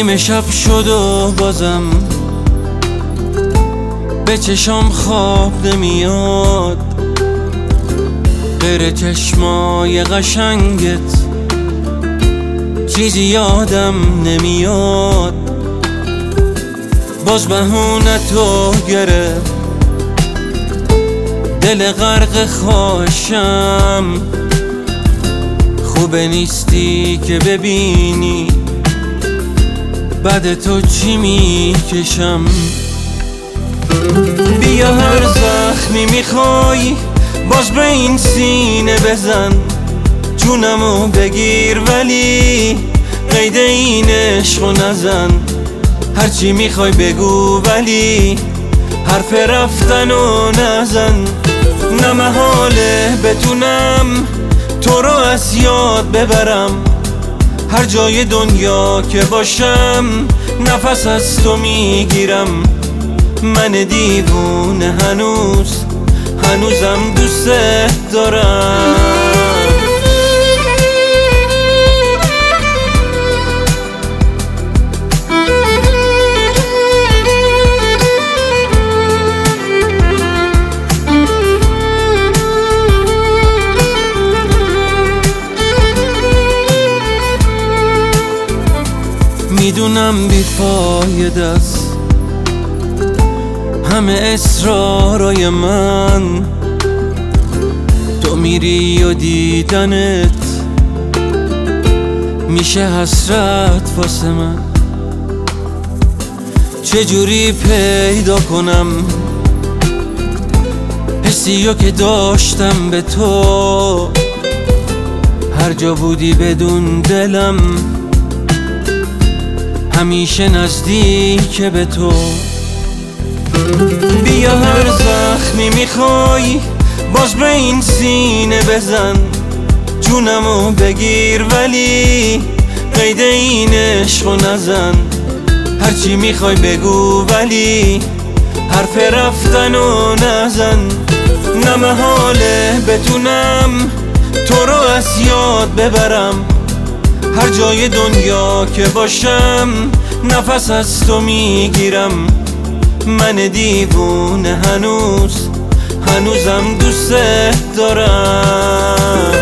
نیمه شب شد و بازم به چشام خواب نمیاد، غیر چشمای قشنگت چیزی یادم نمیاد. باز بهونتو گرفت دل غرق خواهشم، خوبه نیستی که ببینی بعد تو چی میکشم. بیا هر زخمی میخوای باز به این سینه بزن، جونمو بگیر ولی قید این عشقو نزن. هرچی میخوای بگو ولی حرف رفتنو نزن. نه محاله بتونم تو رو از یاد ببرم، هر جای دنیا که باشم نفس از تو میگیرم. من دیوونه هنوزم دوست دارم. میدونم بیفایده است همه اصرارای من، تو میری و دیدنت میشه حسرت واسه من. چجوری پیدا کنم حسیو که داشتم به تو، هر جا بودی بدون دلم همیشه نزدیک به تو. بیا هر زخمی میخوای باز به این سینه بزن، جونمو بگیر ولی قید این عشقو نزن. هرچی میخوای بگو ولی حرف رفتنو نزن. نه محاله بتونم تو رو از یاد ببرم، هر جای دنیا که باشم نفس از تو میگیرم. من دیوونه هنوزم دوست دارم.